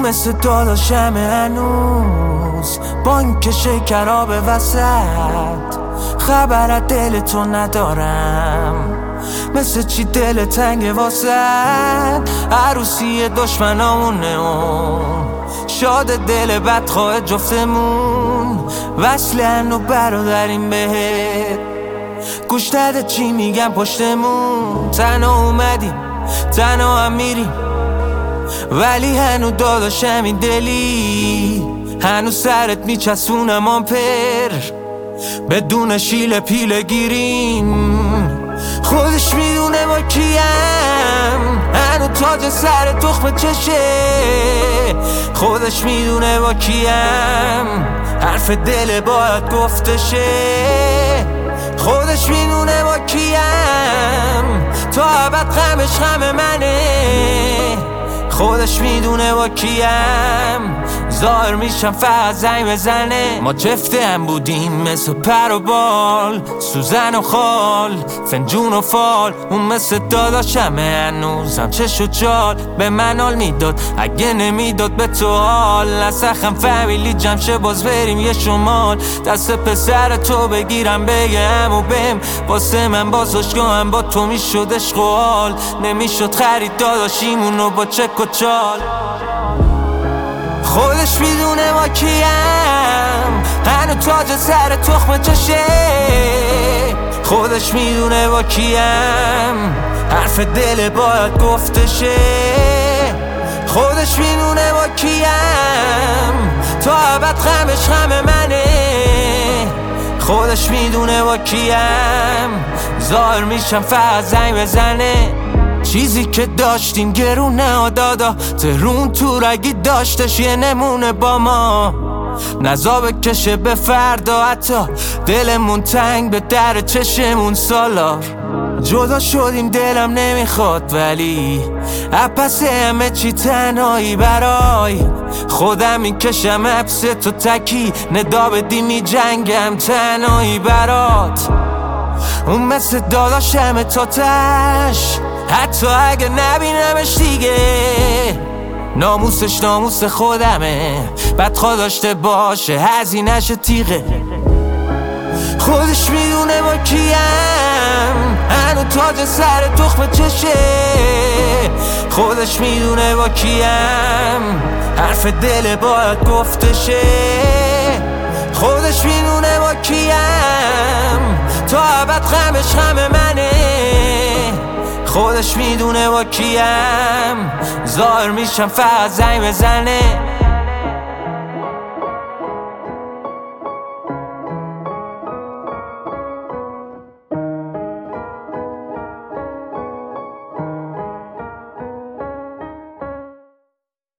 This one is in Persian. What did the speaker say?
مثل داداشم هنوز با اینکه شکرها به وسط خبر از دل تو ندارم. مثل چی دل تنگ واسد عروسی دشمنامونه شاد دل بدخواه جفتمون وصلن و برادریم بهت. گوش داده چی میگم پشتمون تنها اومدیم تنها هم میریم ولی هنو داداشم این دلی هنو سرت میچسونم آمپر بدون شیل پیله گیریم. خودش میدونه با کیم هنو تاج سر تخم چشه. خودش میدونه با کیم حرف دل باید گفتشه. خودش میدونه با کیم تا ابد غمش غم منه. خودش میدونه با کیم ظاهر میشم فقط زنگ بزنه. ما جفته هم بودیم مثل پر و بال سوزن و خال فنجون و فال. اون مثل داداشمه هنوزم چش و جال به من حال میداد اگه نمیداد به تو حال. نسخم فامیلی جمشه باز بریم یه شمال دست پسر تو بگیرم بگم و بهم واسه من بازداشتگاهم با تو میشد عشق و حال. نمیشد خرید داداشیمونو با چک و چال. خودش میدونه ما کیم هنو تاج سر تخم چشه. خودش میدونه با کیم حرف دل باید گفتشه. خودش میدونه با کیم تا ابد غمش غم منه. خودش میدونه با کیم ظاهر میشم فقط زنگ بزنه. چیزی که داشتیم گرونه دادا ترون تو رگی داشتش یه نمونه با ما نزا بکشه به فردا حتی دلمون تنگ به در چشمون سالار. جدا شدیم دلم نمیخواد ولی پس همه چی تنهایی برای خودم میکشم حبس تو تکی ندا بدی می جنگم تنهایی برات. اون مثل داداشم تا تش حتی اگه نبینمش دیگه ناموسش ناموس خودمه بدخواه داشته باشه هزینه‌ش تیغه. خودش میدونه با کیم هنو تاج سر تخم چشه. خودش میدونه با کیم حرف دل باید گفتشه. خودش میدونه با کیم تا ابد غمش غم منه. خودش میدونه با کیم ظاهر میشم فقط زنگ بزنه.